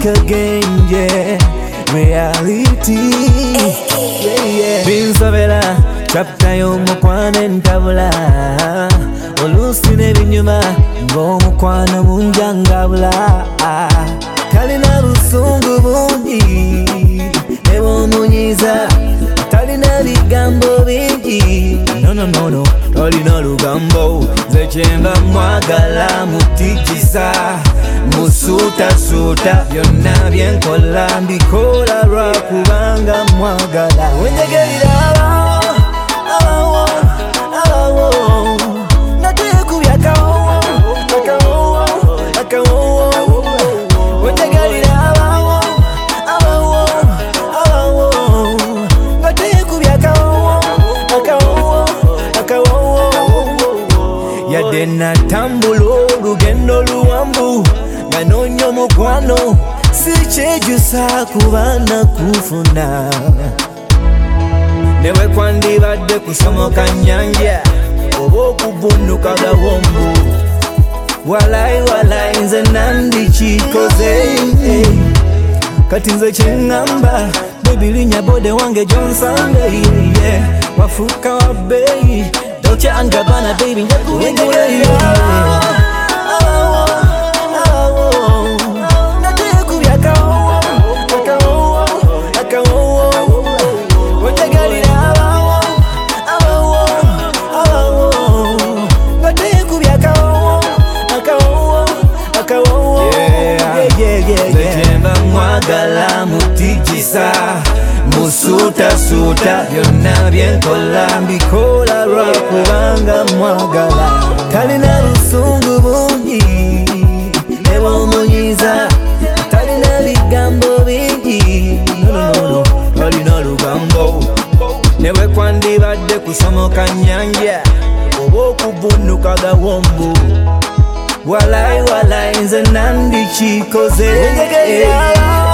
again, yeah. Reality, yeah. Binsabela, chapter y'omukwana ntabula. Olusine binyuma, ng'omukwana munjangabula. Talina busungu bungi, nebomunyiza. Talina bigambo bingi, no. Talina lugambo, nze kyenva mwagala mutikisa. Musuta, byonna byenkola mbikola lwakubanga mwagala. Wenyegerira abawo, natekubya akawo. Wenyegerira abawo, natekubya akawo. Yadde natambula olugendo luwanvu, ganonyo mukwano, sikyejusa kuba nakufuna. Newe kwandibadde kusomoka nnyanja, oba okuvunduka gawombo. Walai nze nandikikoze, kati nze kyeŋŋamba, baby linnya bode wange gyonsange, wafuuka wa bbeeyi, Dolce & Gabbana baby njakubigula. Mwagala mutikisa, musuta, byonna byenkola mbikola lwakubanga mwagala. Talina busungu bungi, nebomunyiza. Talina bigambo bingi, no. Talina lugambo, newe kwandibadde kusomoka nnyanja, oba okuvunduka gawombo. Walai nze nandikikoze.